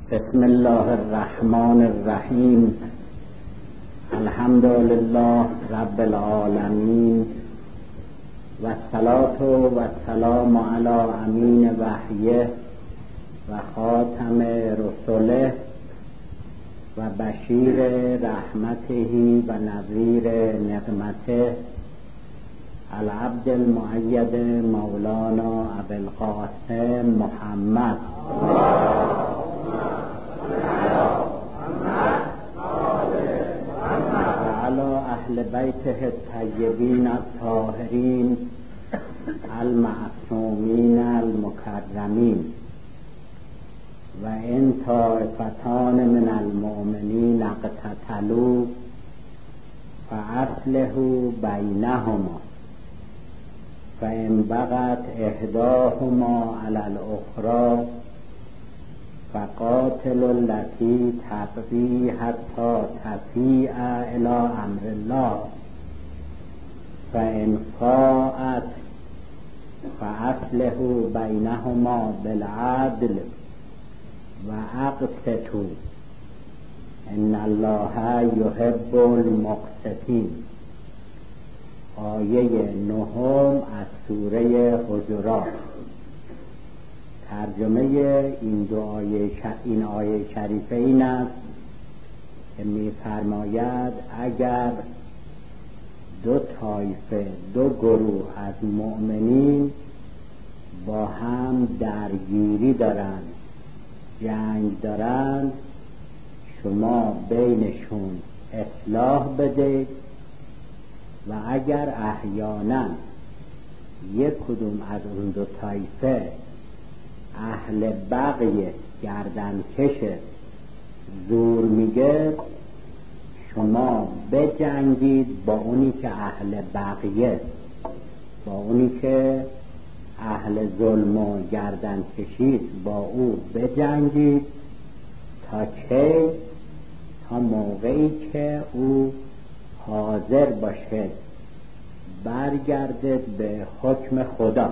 بسم الله الرحمن الرحیم. الحمد لله رب العالمین و الصلاة و السلام علی امین وحیه و خاتم رسله و بشیر رحمته و نذیر نقمته العبد المؤید مولانا ابوالقاسم محمد اهل بیته الطیبین الطاهرین المعصومین المکرمین و ان طائفتان من المؤمنین اقتتلوا فاصلحوا بینهما فان بغت احداهما علی الاخری فقاتلوا التي تبغي حتى تفیء الی امر الله فإن فاءت فأصلحوا بینهما بالعدل واقسطوا ان الله یحب المقسطین. آیه 9 از سوره حجرات. ترجمه این آیه شریفه این است که می‌فرماید اگر دو طایفه، دو گروه از مؤمنین با هم درگیری دارند، جنگ دارند، شما بینشون اصلاح بدید و اگر احیانا یک کدوم از اون دو طایفه اهل بغی گردنکش زور میگه، شما بجنگید با اونی که اهل بغیه، با اونی که اهل ظلم و گردنکشید، با او بجنگید تا که تا موقعی که او حاضر باشه برگردد به حکم خدا،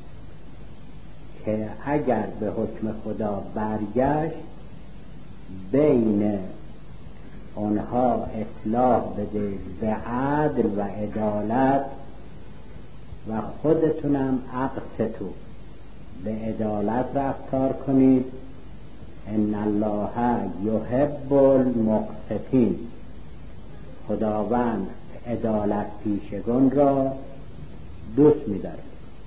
که اگر به حکم خدا برگشت بین آنها اصلاح بده به عدل و عدالت و خودتونم اقسطوا به عدالت رفتار کنید. ان الله یحب المقسطین. خداوند عدالت پیشگان را دوست می‌دارد.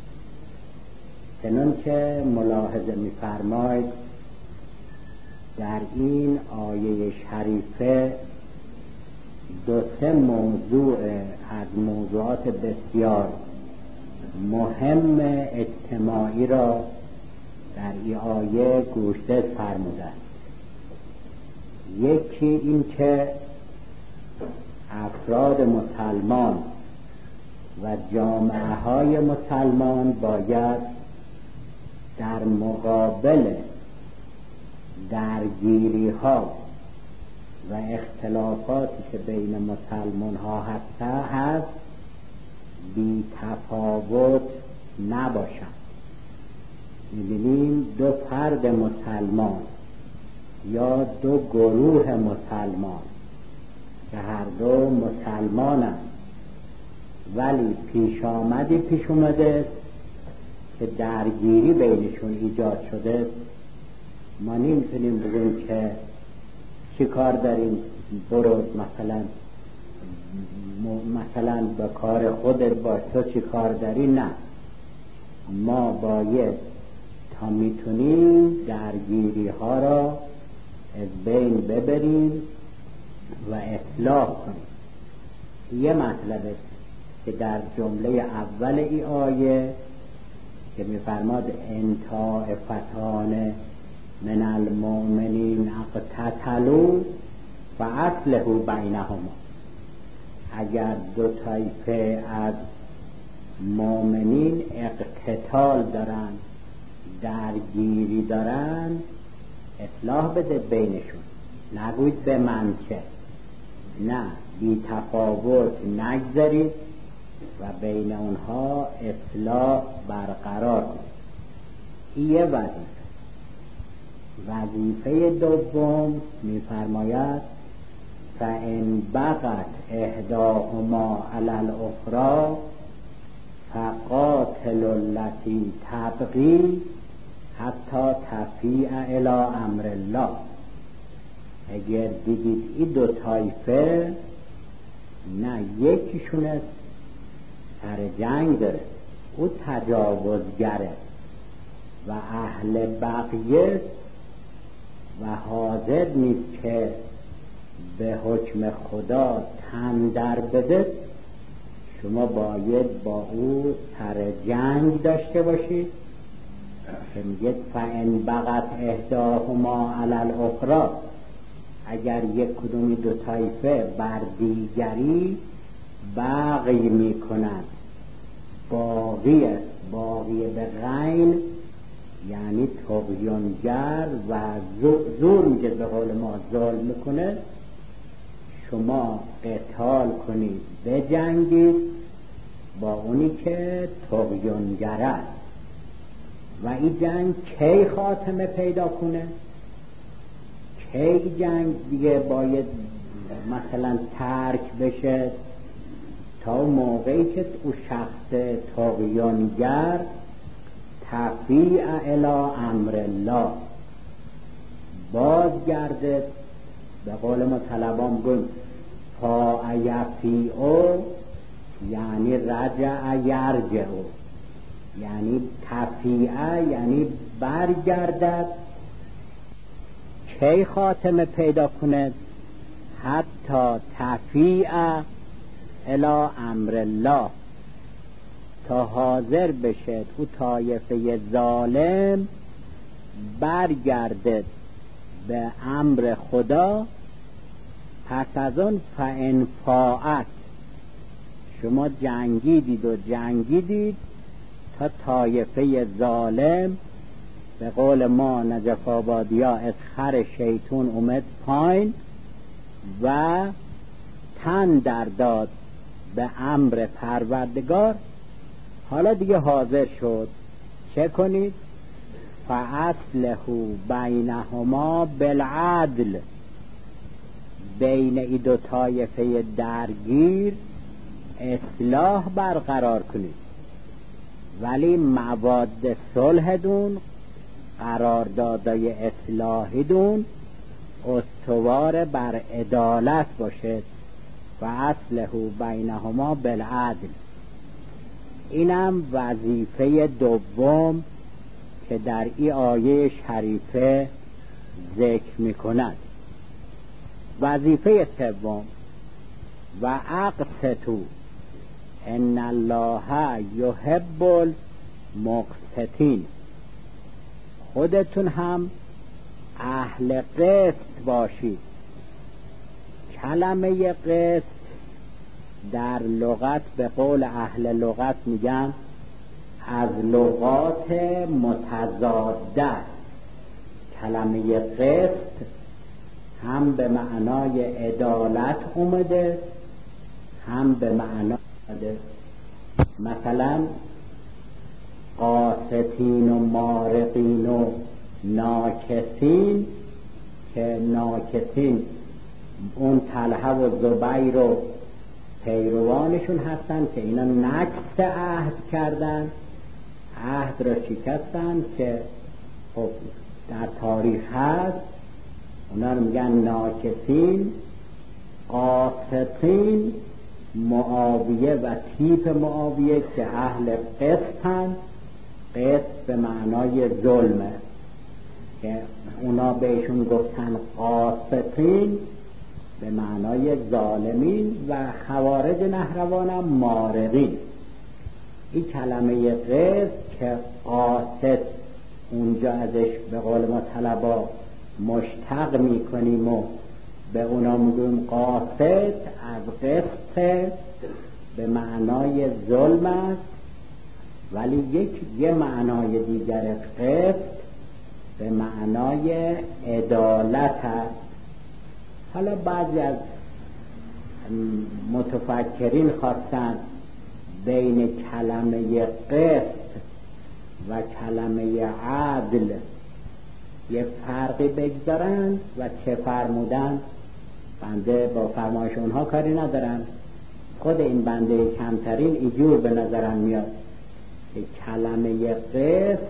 چنانچه ملاحظه می‌فرمایید در این آیه شریفه دو سه موضوع از موضوعات بسیار مهم اجتماعی را در این آیه گوشزد فرمودند. یکی این که افراد مسلمان و جامعه های مسلمان باید در مقابل درگیری ها و اختلافاتی که بین مسلمان ها هست بی تفاوت نباشند. می‌بینیم دو فرد مسلمان یا دو گروه مسلمان که هر دو مسلمانند ولی پیش اومده که درگیری بینشون ایجاد شده، ما نمیتونیم بگیم که چی کار داریم، برو مثلا به کار خودت باش، تو چی کار داری. نه، ما باید تا میتونیم درگیری ها را از بین ببریم و اصلاح کنیم. یه مطلبه که در جمله اول ای آیه که می‌فرماد ان طائفتان من المؤمنین اقتتلوا فاصلحوا بینهما. اگر دو طایفه از مؤمنین اقتتال دارن، درگیری دارن، اصلاح بده بینشون. نگوید به من چه، نه، بی تفاوت نگذارید و بین اونها اصلاح برقرار کنید. این یه وظیفه. وظیفه دوم می‌فرماید فإن بغت احداهما علی الاخری فقاتل التی تبغی حتی تفیء الی امر الله. اگر دیدید این دو طایفه نه یکیشون سر جنگ داره، او تجاوزگره و اهل بغیه و حاضر نیست که به حکم خدا تن در بده، شما باید با او سر جنگ داشته باشید که میگه فإن بغت احداهما علی الاخری. اگر یک کدومی دو طایفه بر دیگری بغی میکنند، باغی به غین یعنی طغیانگر و زور میگه، به قول ما ظلم میکنه، شما قتال کنید، بجنگید با اونی که طغیانگر است. و این جنگ کی خاتمه پیدا کنه؟ کی جنگ دیگه باید مثلا ترک بشه؟ تا موقعی که او شخص طغیانگر تفیء الی امر الله بازگرده، به قول ما طلبان گفت فا یفیء یعنی رجع یرجع، یعنی تفیء یعنی برگردد. کی خاتمه پیدا کند؟ حتی تفیء الی امر الله، تا حاضر بشد او طایفه ظالم برگردد به امر خدا. پس از اون فإن فاءت، شما جنگیدید تا طایفه ظالم، به قول ما نجف آبادیا، از خر شیطون اومد پایین و تن در داد به امر پروردگار. حالا دیگه حاضر شد، چه کنید؟ فاصلحوا بینهما بالعدل، بین این دو طایفه درگیر اصلاح برقرار کنید، ولی مواد صلح دون، قراردادای اصلاحی دون استوار بر عدالت باشد. فاصلحوا بینهما بالعدل. اینم وظیفه دوم که در این آیه شریفه ذکر می‌کند. وظیفه سوم و اقسطوا ان الله یحب المقسطین. خودتون هم اهل قسط باشید. کلمه قسط در لغت به قول اهل لغت میگن از لغات متضاده. کلمه قسط هم به معنای عدالت اومده، هم به معنای مثلا قاسطین و مارقین و ناکسین، که ناکسین اون طلحه و زبیر و پیروانشون هستن که اینا نقض عهد کردن، عهد را شکستن، که خب در تاریخ هست، اونا رو میگن ناکسین. قاسطین معاویه و تیپ معاویه که اهل قسطن. قسط به معنای ظلمه که اونا بهشون گفتن قاسطین به معنای ظالمین، و خوارج نهروان هم مارقین. این کلمه قسط که قاسط اونجا ازش به قول ما طلبا مشتق میکنیم و به اونا میگویم قاسط، از قسط به معنای ظلم است، ولی یه معنای دیگر قسط به معنای عدالت است. حالا بعضی از متفکرین خواستن بین کلمه قسط و کلمه عدل یه فرقی بگذارن و چه فرمودن، بنده با فرمایش اونها کاری ندارم. خود این بنده کمترین اینجور به نظرم میاد که کلمه قسط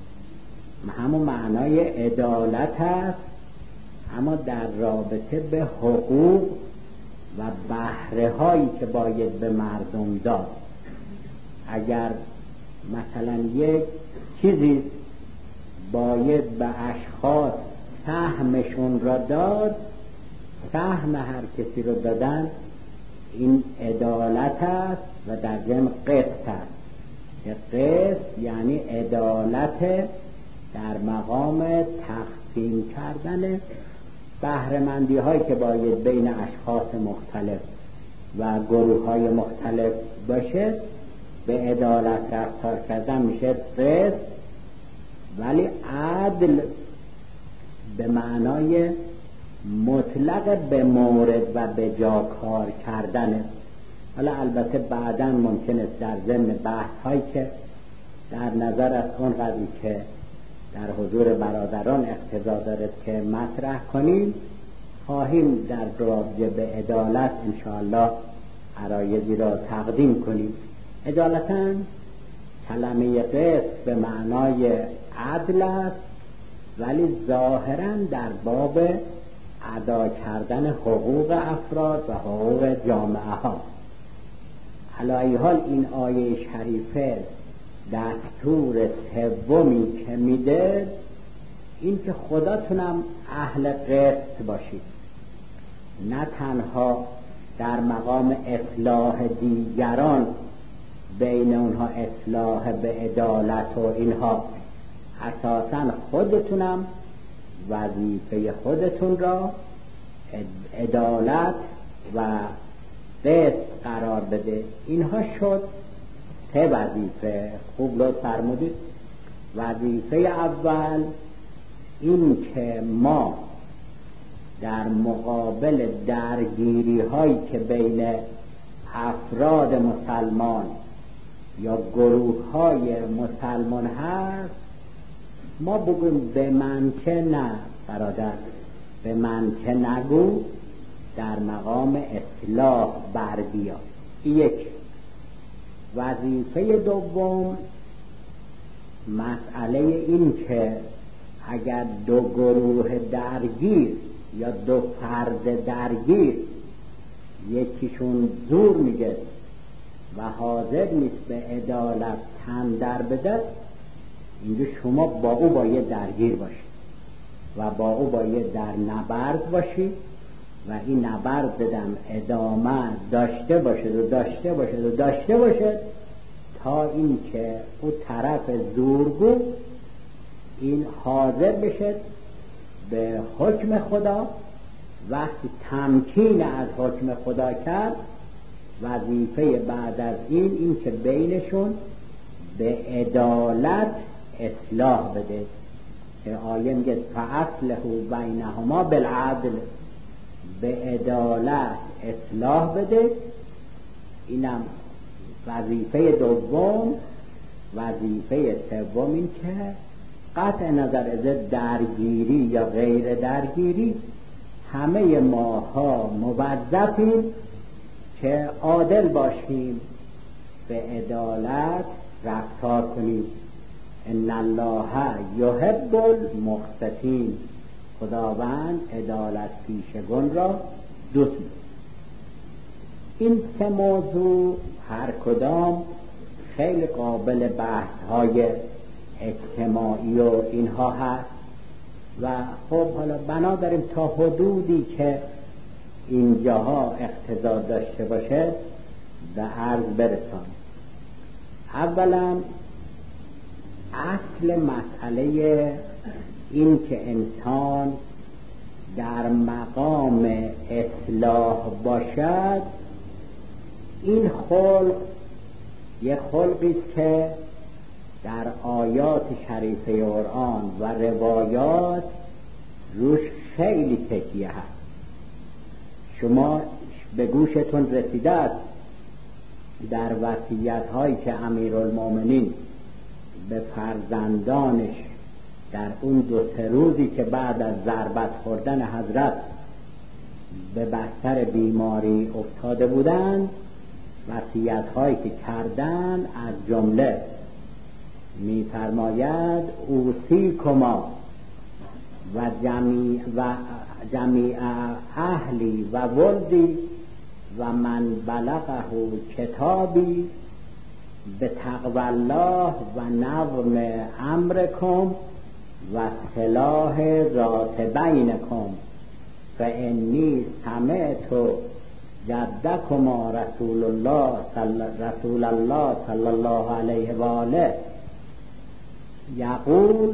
همون معنای عدالت است، اما در رابطه به حقوق و بهره هایی که باید به مردم داد. اگر مثلا یک چیزی باید به اشخاص سهمشون را داد، سهم هر کسی رو دادن، این عدالت است و در ضمن قسط است. قسط یعنی عدالت در مقام تقسیم کردن بهره‌مندی هایی که باید بین اشخاص مختلف و گروه های مختلف باشه، به عدالت رفتار کردن میشه قسط. ولی عدل به معنای مطلق به مورد و به جا کار کردن. حالا البته بعداً ممکنه در ضمن بحث هایی که در نظر از اون قضیه که در حضور برادران اقتضا دارد که مطرح کنیم، خواهیم در رابطه به عدالت انشاءالله عرایضی را تقدیم کنیم. عدالتاً کلمه قسط به معنای عدل است، ولی ظاهراً در باب ادا کردن حقوق افراد و حقوق جامعه ها. علی ای حال این آیه شریفه دستور سومی که میده این که خداتونم اهل قسط باشید، نه تنها در مقام اصلاح دیگران، بین اونها اصلاح به عدالت و اینها، اساساً خودتونم وظیفه خودتون را عدالت و قسط قرار بده. اینها شد سه وظیفه. خوب لطف فرمودید. وظیفه اول این که ما در مقابل درگیری هایی که بین افراد مسلمان یا گروه های مسلمان هست، ما بگویم به من که نه برادر، به من که نگو، در مقام اصلاح بر بیا. یک. وظیفه دوم مسئله این که اگر دو گروه درگیر یا دو فرد درگیر، یکیشون زور میگه و حاضر نیست به عدالت تن در بده، اینجا شما با او باید درگیر باشید و با او باید در نبرد باشید و این نبرد بدم ادامه داشته باشد تا این که او طرف زورگو این حاضر بشه به حکم خدا. وقتی تمکین از حکم خدا کرد، وظیفه بعد از این که بینشون به عدالت اصلاح بده. که آیه میگه فاصلحوا بینهما بالعدل، به عدالت اصلاح بده. اینم وظیفه دوم. وظیفه سوم این که قطع نظر از درگیری یا غیر درگیری، همه ماها موظفیم که عادل باشیم، به عدالت رفتار کنیم. ان الله یحب المقسطین، خداوند عدالت پیشگون را دوست می‌دارد. این سه موضوع هر کدام خیلی قابل بحث‌های اجتماعی و اینها هست و خب حالا بنا داریم تا حدودی که اینجاها اقتضا داشته باشه به عرض برسانیم. اولا اصل مسئله این که انسان در مقام اصلاح باشد، این خلق یک خلقی است که در آیات شریفه قرآن و روایات روش خیلی تکیه هست. شما به گوشتون رسیده است در وصیت هایی که امیرالمومنین به فرزندانش در اون 2-3 روزی که بعد از ضربت خوردن حضرت به بستر بیماری افتاده بودند، وصیت هایی که کردند از جمله می‌فرماید اوصیکما و جمیع اهلی و ولدی و من بلغه کتابی به تقوی الله و نظم امرکم و صلاح ذات بینکم فانی سمعت جدکما رسول الله صلی الله علیه و آله یقول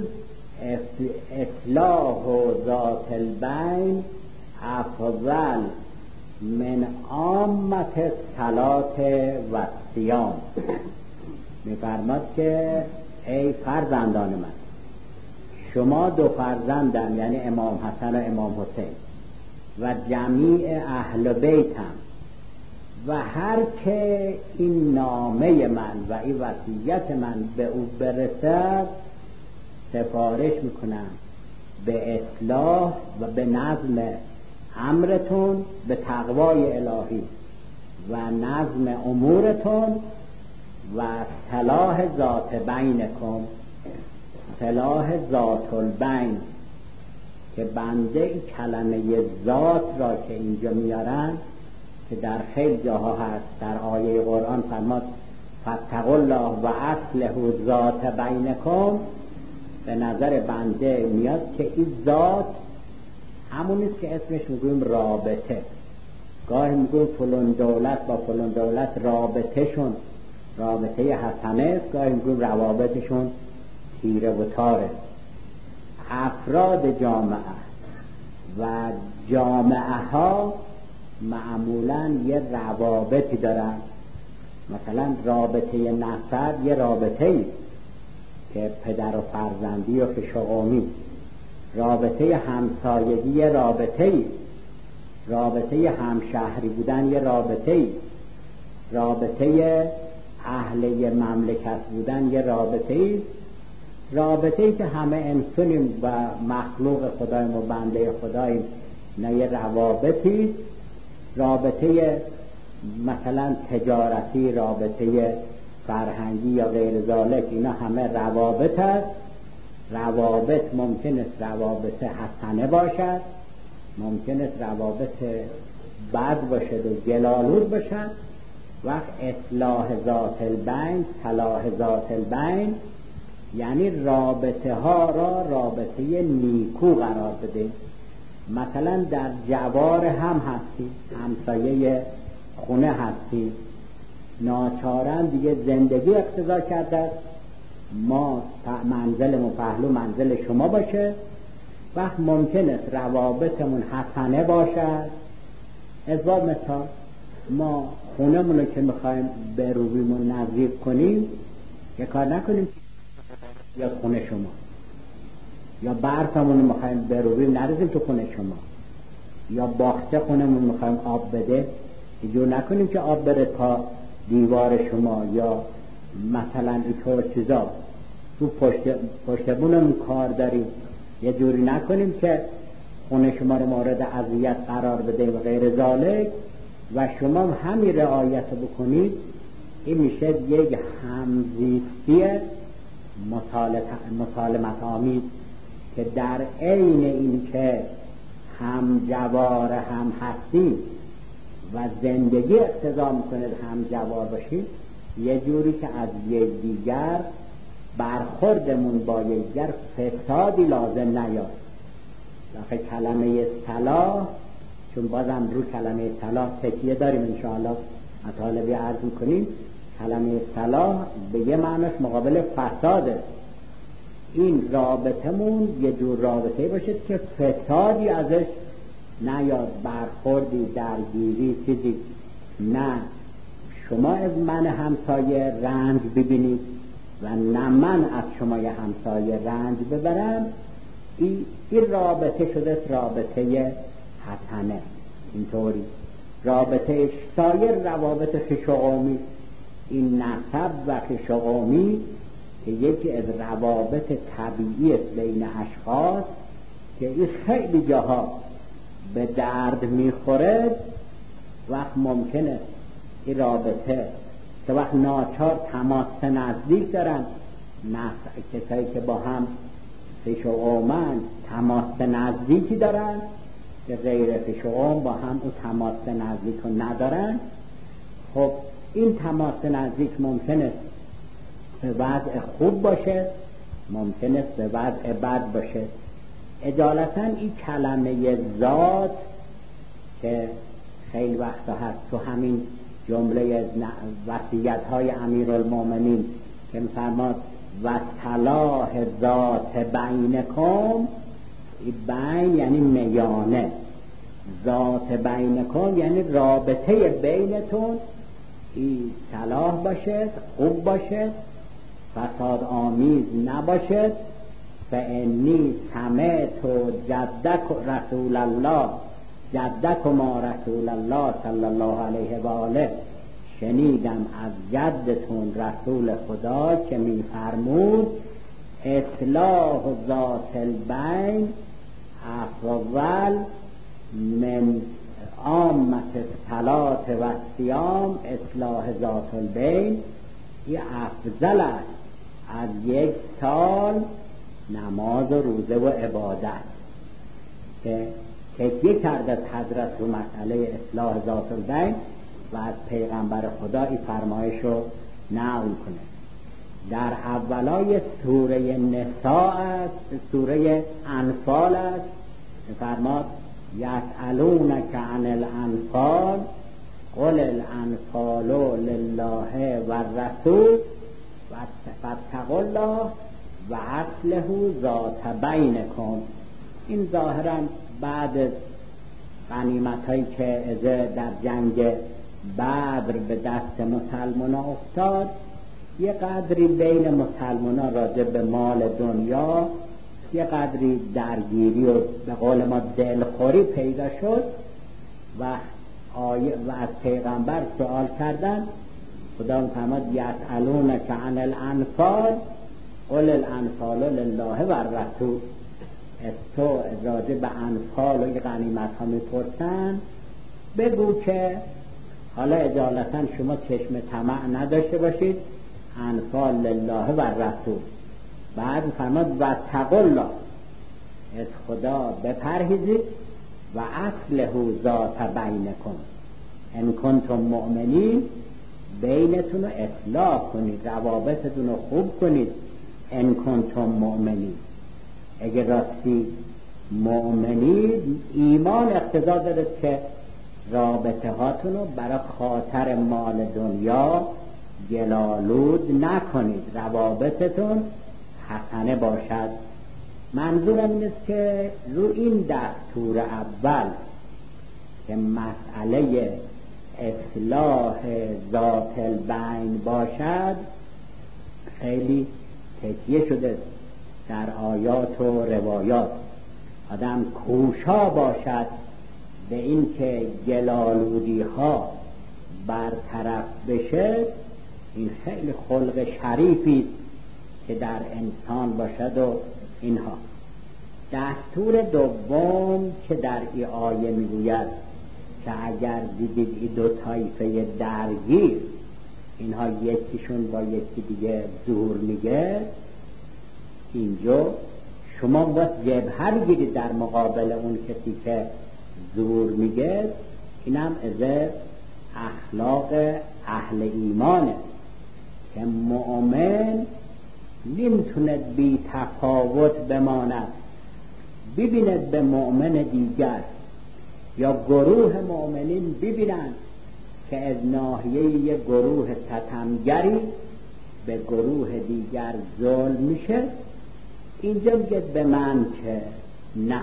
اصلاح ذات البین افضل من عامة الصلاة و الصیام. می‌فرماد که ای فرزندان من، شما 2 فرزندم، یعنی امام حسن و امام حسین و جمیع اهل بیتم، و هر که این نامه من و این وصیت من به او برسد سفارش میکنم به اصلاح و به نظم امرتون، به تقوای الهی و نظم امورتون و صلاح ذات بینکم، صلاح ذات البین، که بنده این کلمه ذات را که اینجا میارن که در خیلی جاها هست، در آیه قرآن فرماد فاتقوا الله و اصلحوا ذات بینکم، به نظر بنده میاد که این ذات همونیست که اسمش میگویم رابطه. گاهی میگویم فلان دولت با فلان دولت رابطهشون رابطه حسنه است، گاهی میگویم روابطشون تیره و تاره. افراد جامعه و جامعه ها معمولا یه روابطی دارن. مثلا رابطه نسب یه رابطه‌ای که پدر و فرزندی و فشقومی، رابطه همسایگی یه رابطه‌ای، رابطه همشهری بودن یه رابطه‌ای، رابطه اهل مملکت بودن یه رابطه‌ای، رابطه‌ای که همه انسانیم و مخلوق خداییم و بنده خداییم، نه یه روابطی، رابطه مثلا تجارتی، رابطه فرهنگی یا غیر ذالک، اینا همه روابط است. روابط ممکن است روابط حسنه باشد، ممکن است روابط بد باشد و گلالود باشد. وقت اصلاح ذات البین، صلاح ذات البین، یعنی رابطه ها را رابطه نیکو قرار بده. مثلا در جوار هم هستی، همسایه خونه هستی، ناچارن دیگه زندگی اقتضا کرده ما منزلمون پهلو منزل شما باشه. وقت ممکن است روابطمون حسنه باشد. ازباب مثال، ما خونمونو که میخوایم به روبیمون نزدیک کنیم، یه کار نکنیم یا خونه شما، یا برفمونو میخوایم به روبیم نریزیم تو خونه شما، یا باغچه خونمون میخوایم آب بده، اینجور نکنیم که آب بره تا دیوار شما، یا مثلا اینطور چیزا تو پشت بونمون کار داریم، یه جوری نکنیم که خونه شما رو مورد اذیت قرار بده و غیر ذالک، و شما همین رعایت بکنید. این میشه یک همزیستی مسالمت آمیز که در عین این که هم جوار هم هستیم و زندگی اقتضا میکنه هم جوار باشیم، یه جوری که از یکدیگر برخوردمون با یکدیگر فسادی لازم نیاد. آخه کلمه صلاح، چون بازم رو کلمه صلاح تکیه داریم انشاءالله مطالبی عرض میکنیم، کلمه صلاح به یه معنیش مقابل فساده. این رابطمون یه جور رابطه باشه که فسادی ازش نیاد، برخوردی، درگیری، چیزی نه شما از من همسایه رنج ببینید و نه من از شما یه همسایه رنج ببرم. این رابطه شده رابطه حسنه. اینطوری رابطه سایر روابط خشقومی، این نسب و خشقومی، که یکی از روابط طبیعی است بین اشخاص که این خیلی جاها به درد میخوره، وقت ممکنه این رابطه که وقت ناچار تماس نزدیک دارن، کسایی که با هم فش و عومن تماس نزدیکی دارن که غیر فش و عوم با هم اون تماس نزدیک رو ندارن. خب این تماس نزدیک ممکنه به وضع خوب باشه، ممکنه به وضع بد باشه. اجالتا این کلمه ذات که خیلی وقتا هست تو همین جمله وصیت‌های امیرالمومنین که می‌فرماد و صلاح ذات بینکم، بین یعنی میانه، ذات بینکم یعنی رابطه بینتون این صلاح باشه، خوب باشه، فساد آمیز نباشه. فانی سمعت جدک رسول الله جدکما رسول الله صلی الله علیه و آله، شنیدم از جدتون رسول خدا که میفرمود اصلاح ذات البین افضل من عامة الصلاة و الصیام، اصلاح ذات البین این افضل است از یک سال نماز و روزه و عبادت. که تکیه کرده از حضرت رو مسئله اصلاح ذات البین و از پیغمبر خدا این فرمایش رو نقل کنه. در اولای سوره نساء است، سوره انفال است، فرماد یسألونک عن الانفال قل الانفال لله و الرسول فاتقوا الله و اصلحوا ذات بینکم. این ظاهرا بعد از غنیمت‌هایی که در جنگ بدر به دست مسلمان افتاد، یه قدری بین مسلمان راجع به مال دنیا یه قدری درگیری و به قول ما دلخوری پیدا شد و از پیغمبر سوال کردن. خدا می‌فرماد یسألونک عن الانفال قل الانفال لله و الرسول. از تو راجع به انفال و غنیمت ها میپرسن، بگو که حالا اجالتا شما چشم طمع نداشته باشید، انفال لله و الرسول. بعد فرماد و اتقوا الله، از خدا بپرهیزید، و اصلحوا ذات بینکم ان کنتم مؤمنین، بینتون رو اصلاح کنید، روابطتون رو خوب کنید. ان کنتم مؤمنین، اگر راستی مؤمنید، ایمان اقتضا داره که رابطه هاتون رو برای خاطر مال دنیا گلالود نکنید، روابطتون حسنه باشد. منظورم این است که رو این دستور اول که مسئله اصلاح ذات البین باشد خیلی تکیه شده در آیات و روایات. آدم کوشا باشد به این که گلالودی ها برطرف بشه، این خیلی خلق شریفی که در انسان باشد. و اینها دستور دوم که در این آیه میگوید که اگر دیدید این دو طایفه درگیر، اینها یکیشون با یکی دیگه زور میگه، اینجا شما باید جبهه بگیرید در مقابل اون کسی که زور میگه. اینم از اخلاق اهل ایمانه که مؤمن نمیتونه بی تفاوت بماند، ببیند به مؤمن دیگر یا گروه مؤمنین ببینند که از ناحیه یک گروه ستمگری به گروه دیگر ظلم میشه. اینجا میگه به من که نه،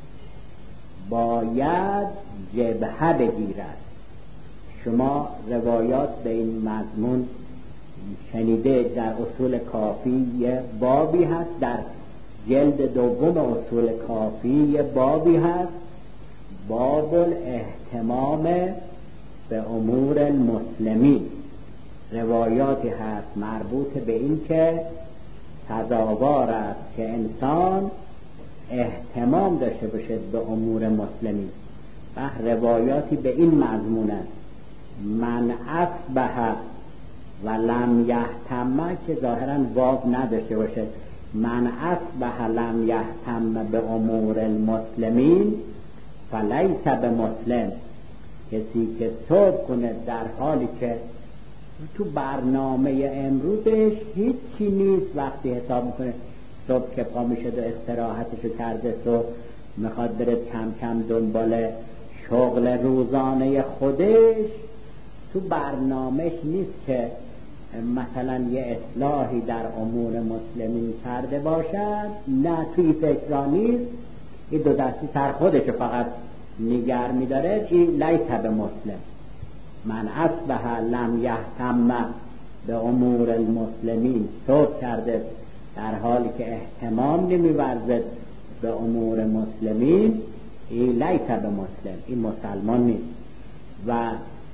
باید جبهه بگیرد. شما روایات به این مضمون شنیده، در اصول کافی یه بابی هست، در جلد دوم اصول کافی یه بابی هست، باب الاهتمام به امور المسلمین. روایاتی هست مربوط به این که سزاوار است که انسان اهتمام داشته باشد به امور مسلمین. و روایاتی به این مضمون است: من اصبح و لم یهتم، که ظاهرا واو نداشته باشه، من اصبح لم یهتم به امور المسلمین فلیس بمسلم. کسی که صبح کنه در حالی که تو برنامه امروزش هیچی نیست، وقتی حساب میکنه صبح که پا میشد و استراحتشو کرده و میخواد بره کم کم دنبال شغل روزانه خودش، تو برنامهش نیست که مثلا یه اصلاحی در امور مسلمین کرده باشد، نه توی فکر نیست، این دو دستی سر خودشو فقط نگر میداره. این لیس بمسلم. من اصبح لم یهتم به امور المسلمین، صبح کرده در حالی که اهتمام نمی‌ورزد به امور مسلمین، این لیس بمسلم، این مسلمان نیست. و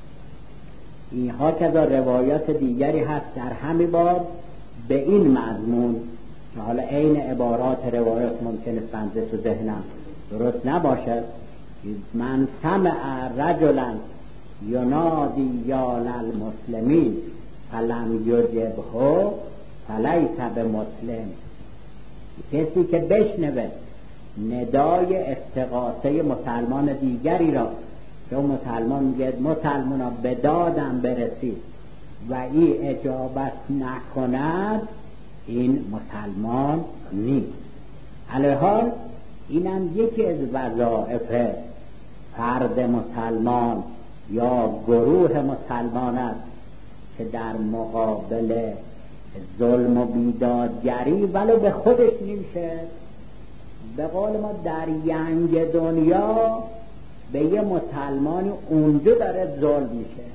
اینها که در روایات دیگری هست در همین باب به این مضمون، که حالا عین عبارات روایات ممکنه بنده تو ذهنم درست نباشه. من سمع رجلا ینادی یا للمسلمین فلم یجبه فلیس بمسلم. کسی که بشنوه ندای استغاثه مسلمان دیگری را که مسلمان میگه مسلمانا به دادم برسید و این اجابت نکند، این مسلمان نیست. علیحال اینم یکی از وظایف فرد مسلمان یا گروه مسلمان است که در مقابل ظلم و بیدادگری ولو به خودش نمیشه. به قول ما در ینگ دنیا به یه مسلمانی اونجا داره ظلم میشه،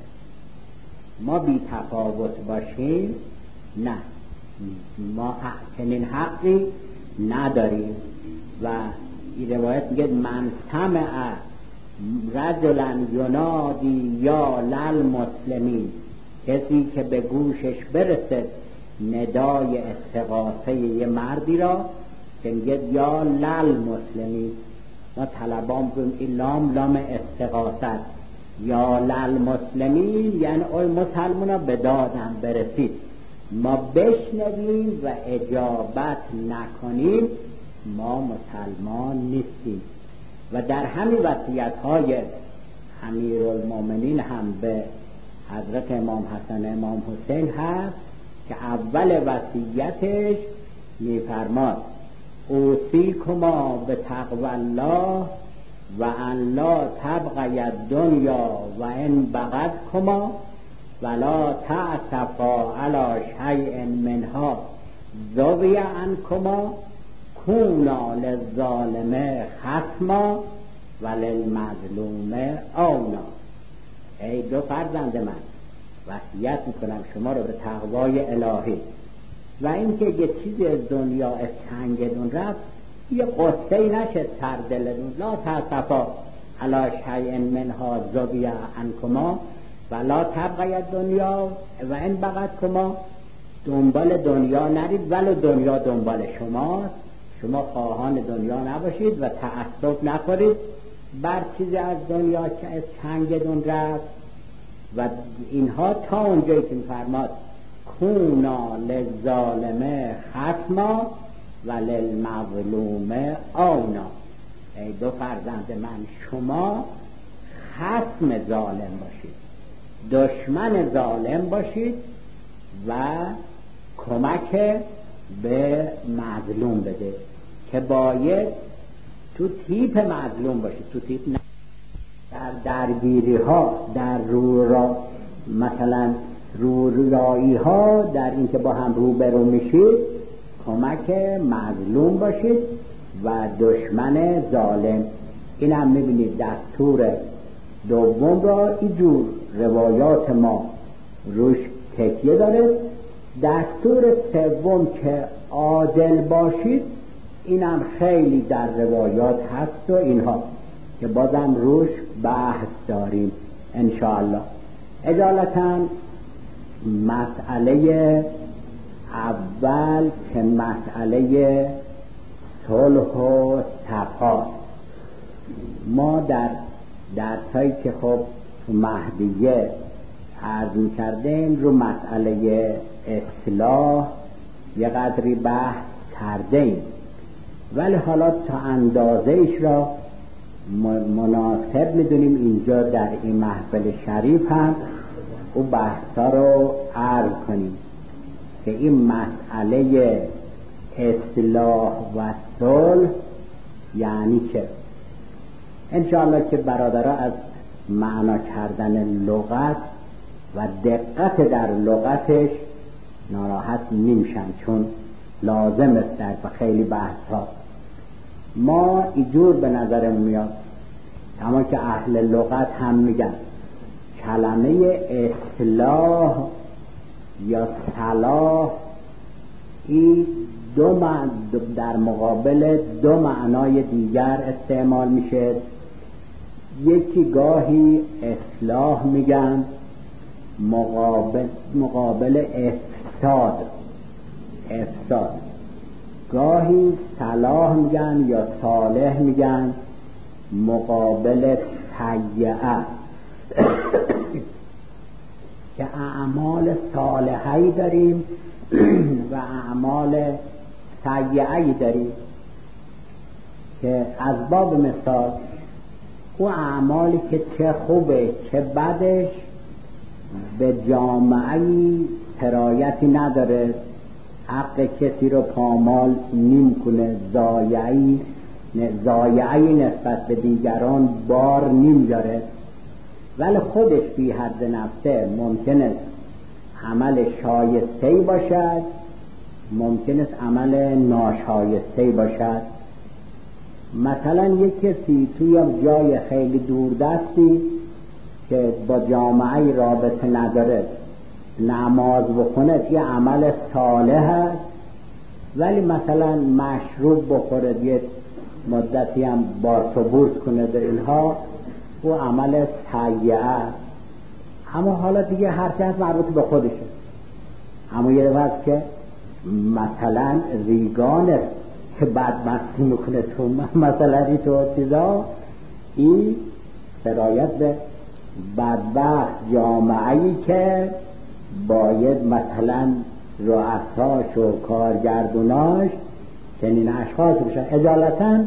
ما بی تفاوت باشیم؟ نه، ما چنین حقی نداریم. و این روایت میگه من سمع رجلا ینادی یا للمسلمین، کسی که به گوشش برسه ندای استغاثه یه مردی را که میگه یا للمسلمین، ما طلبان بگیم این لام استغاثت، یا للمسلمین یعنی اوی مسلمان ها به دادم برسید، ما بشنویم و اجابت نکنیم، ما مسلمان نیستیم. و در همین وصیت های امیرالمومنین هم به حضرت امام حسن امام حسین هست که اول وصیتش میفرماد اوصیکما به تقوی الله و ان لا تبغی الدنیا و ان بغت کما ولا تعصفا علی شیء منها ذوی عنکما کونا للظالم خصما و للمظلوم عونا. ای دو فرزند من، وصیت میکنم شما رو به تقوای الهی و اینکه یه چیزی از دنیا از چنگتون رفت یه قصه‌ای نشه سر دلتون، لا تعصفا علی شیء منها ذوی عنکما ولا تبغی الدنیا و ان بغت کما، دنبال دنیا نرید ولو دنیا دنبال شماست، شما خواهان دنیا نباشید و تعصب نکنید بر چیزی از دنیا که از چنگتون رفت. و اینها تا اونجایی که فرماد کونا للظالم خصما و للمظلوم عونا. ای دو فرزند من، شما خصم ظالم باشید، دشمن ظالم باشید و کمک به مظلوم بده، که باید تو تیپ مظلوم باشید، تو تیپ نه. در درگیری ها، در مثلا رویایی ها، در اینکه با هم روبرو میشید کمک مظلوم باشید و دشمن ظالم. این هم میبینید دستور دوم را اینجور روایات ما روش تکیه داره. دستور سوم که عادل باشید، اینم خیلی در روایات هست و اینها که بازم روش بحث داریم انشاءالله. اجالتا مسئله اول که مسئله صلح و صفا. ما در درسایی که خب تو مهدیه عرض می‌کردیم رو مسئله اصلاح یه قدری بحث کردیم، ولی حالا تا اندازه‌اش را مناسب می‌دونیم اینجا در این محفل شریف هم او بحثا رو عرض کنیم که این مسئله اصلاح و صلح یعنی چه. انشاءالله که برادرها از معنا کردن لغت و دقت در لغتش ناراحت نمیشن، چون لازم است در خیلی بحث ها. ما اینجور به نظرمون میاد، اما که اهل لغت هم میگن کلمه اصلاح یا صلاح این در مقابل دو معنای دیگر استعمال میشه. یکی گاهی اصلاح میگن مقابل افساد، گاهی صلاح میگن یا صالح میگن مقابل سیئه که اعمال صالحی داریم و اعمال سیئه‌ای داریم، که از باب مثال او اعمالی که چه خوبه چه بدش به جامعه‌ای سرایتی نداره، حق کسی رو پامال نمی‌کنه، ضایعی نسبت به دیگران بار نمیاره، ولی خودش بی حد نفسه ممکنه عمل شایسته‌ای باشد، ممکن است عمل ناشایسته‌ای باشد. مثلا یک کسی توی جای خیلی دوردستی که با جامعه رابطه نداره نماز بخونه، یه عمل صالح است، ولی مثلا مشروب بخوره، یه مدتی هم بارس و بورس کنه در اینها، او عمل سیئه است. اما حالا دیگه هر چیز مربوط به خودشه. اما یه وقت که مثلا ریگان است که بدمستی میکنه تو مثلا این تو چیزا، این سرایت به بدبخت جامعه‌ای که باید مثلا رؤساش و کارگردوناش چنین اشخاص بشن. اجالتا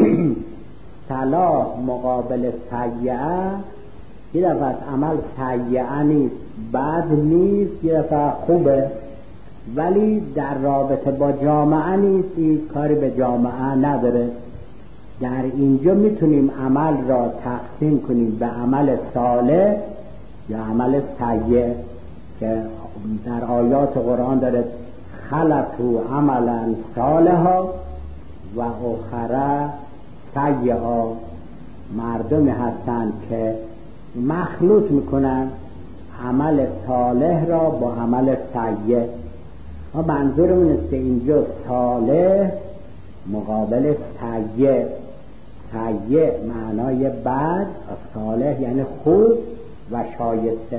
صلاح مقابل سیئه، یه دفعه عمل سیئه نیست، بد نیست، یه دفعه خوبه، ولی در رابطه با جامعه نیست، این کاری به جامعه نداره. در اینجا میتونیم عمل را تقسیم کنیم به عمل صالح یا عمل سیئ، که در آیات قرآن داره خلطوا عملا صالحا و اخر سیئا. مردمی هستند که مخلوط میکنن عمل صالح را با عمل سیئ. ما منظورمون است که اینجا صالح مقابل سیئ، سیئ معنای بد، صالح یعنی خوب و شایسته.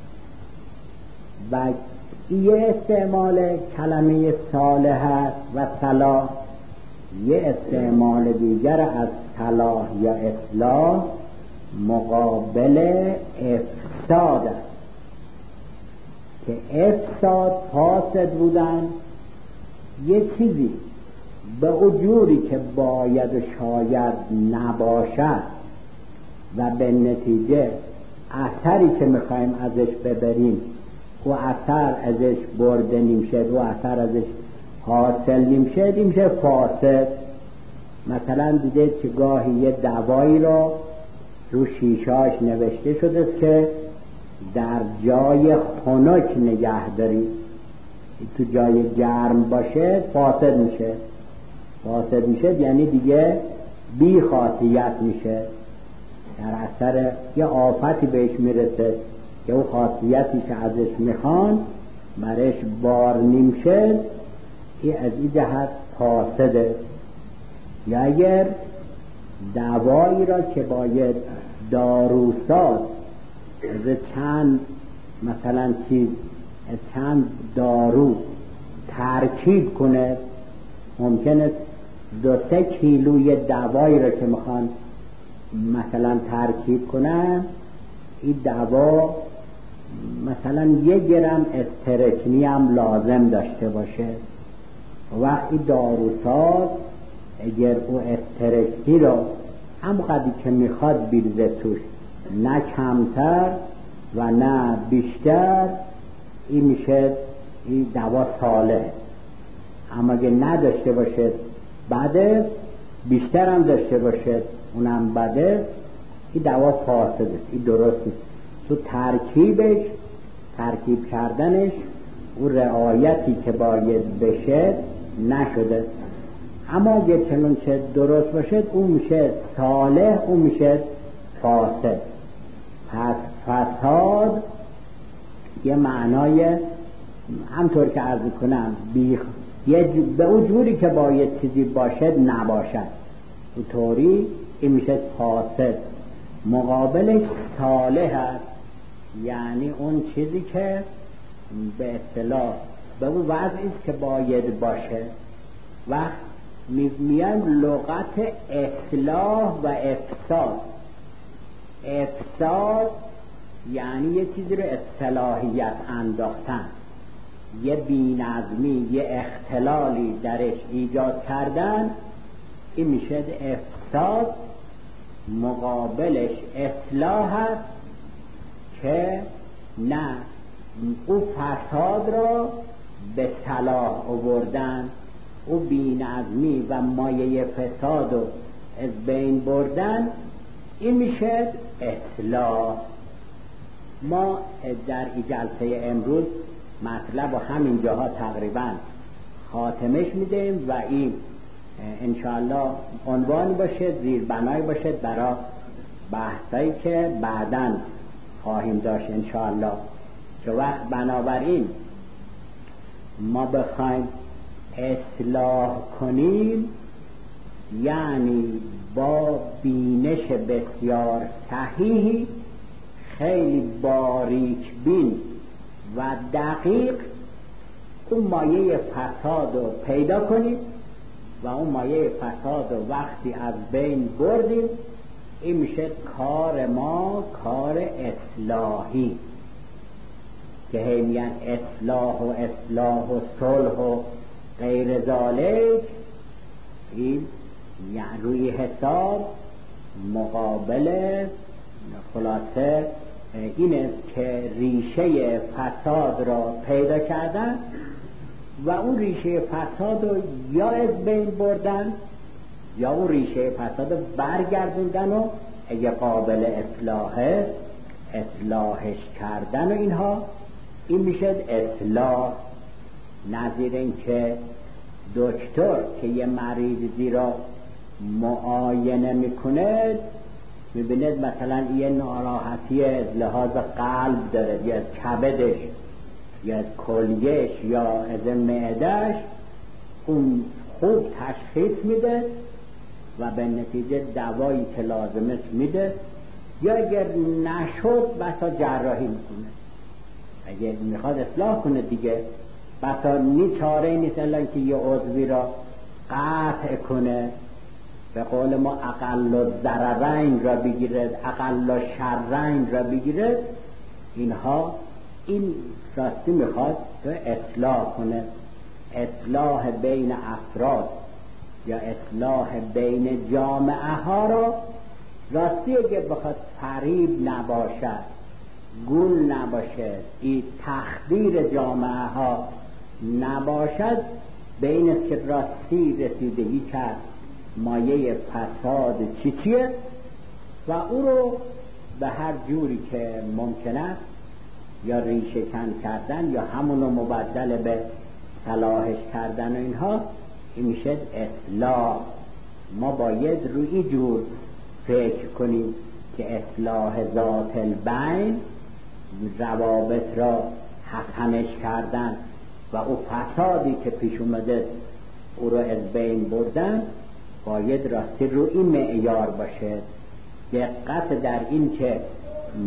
و یه استعمال کلمه صالح و صلاح، یه استعمال دیگر از صلاح یا اصلاح مقابل افساد است، که افساد فاسد بودن، یه چیزی به اجوری که باید و شاید نباشد و به نتیجه اثری که میخوایم ازش ببریم و اثر ازش برده نمیشه و اثر ازش حاصل نمیشه، این میشه فاسد. مثلا دیده که گاهی یه دوایی رو رو شیشاش نوشته شده که در جای خنک نگه داری، تو جای گرم باشه فاسد میشه. فاسد میشه یعنی دیگه بی خاصیت میشه، در اثر یه آفتی بهش میرسه که او خاصیتی که ازش میخوان برش بار نمیشه، این از این جهت فاسده. یا اگر دوایی را که باید داروساز از چند مثلا چیز، از چند دارو ترکیب کنه، ممکنه 2-3 کیلوی دوایی رو که میخوان مثلا ترکیب کنن، این دوا مثلا 1 گرم استرکنی هم لازم داشته باشه. وقتی داروساز اگر او استرکنی رو همونقدری که میخواد بیرزه توش، نه کمتر و نه بیشتر، این میشه این دوا صالح. اما اگه نداشته باشه بده، بیشتر هم داشته باشه اونم بده، این دوا فاسده، این درست نیست. تو ترکیب کردنش او رعایتی که باید بشه نشده. اما اگه چنون چه درست باشه اون میشه صالح، اون میشه فاسد. پس فساد یه معنای همطور که عرض کنم به اون جوری که باید چیزی باشد نباشد، اونطوری این میشه فاسد. مقابلش صالح است، یعنی اون چیزی که به اصطلاح به اون وضعی است که باید باشه. وقت میایم لغت اصلاح و افساد. افساد یعنی یه چیزی رو اصلاحیت انداختن، یه بی‌نظمی، یه اختلالی درش ایجاد کردن، این میشه افساد. مقابلش اصلاح است که نه، او فساد را به صلاح آوردن، او بی‌نظمی و مایه فساد رو از بین بردن، این میشه اصلاح. ما در این جلسه امروز مطلب و همین جاها تقریبا خاتمش میدیم و این انشاءالله عنوان باشه، زیربنای باشه برای بحثایی که بعداً خواهیم داشت انشاءالله. که وقت بنابراین ما بخوایم اصلاح کنیم، یعنی با بینش بسیار صحیحی، خیلی باریک بین و دقیق اون مایه فساد رو پیدا کنیم و اون مایه فساد رو وقتی از بین بردیم، این میشه کار ما کار اصلاحی، که هی میگن اصلاح و صلح و غیر ذالک. این یعنی روی حساب مقابل خلاصه این است که ریشه فساد را پیدا کردن و اون ریشه فساد رو یا از بین بردن یا اون ریشه فساد رو برگردوندن و اگه قابل اصلاحش کردن و اینها، این میشه اصلاح. نظیر این که دکتر که یه مریضی را معاینه میکنه، میبینید مثلا یه ناراحتی از لحاظ قلب داره یا از کبدش یا از کلیهش یا از معدهش، اون خوب تشخیص میده و به نتیجه دوایی که لازمه میده، یا اگر نشد بسا جراحی میکنه. اگر میخواد اصلاح کنه دیگه بسا چاره نیست الا اینکه یه عضوی را قطع کنه، به قول ما اقل ضررین را بگیرد، اقل شرین را بگیرد. اینها این راستی میخواد اصلاح کنه، اصلاح بین افراد یا اصلاح بین جامعه ها را. راستی اگه بخواد فریب نباشد، گول نباشد، این تخدیر جامعه ها نباشد، به این است که راستی رسیدگی کرد مایه فساد چیه و او رو به هر جوری که ممکن است یا ریشه کن کردن یا همونو مبدل به صلاحش کردن و اینها، این میشه اصلاح. ما باید روی جور فکر کنیم که اصلاح ذات البین، روابط را حسنش کردن و او فسادی که پیش اومده او را از بین بردن، باید راستی روی این معیار باشه. دقت در این که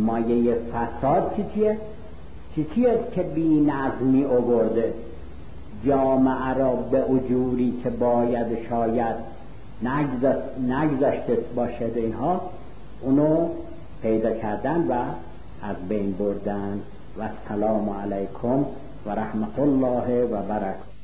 مایه فساد چیه است که بی نظمی آورده، جامعه را به اجوری که باید شاید نگذاشته باشد، اینها اونو پیدا کردن و از بین بردن. و السلام علیکم و رحمت الله و برکاته.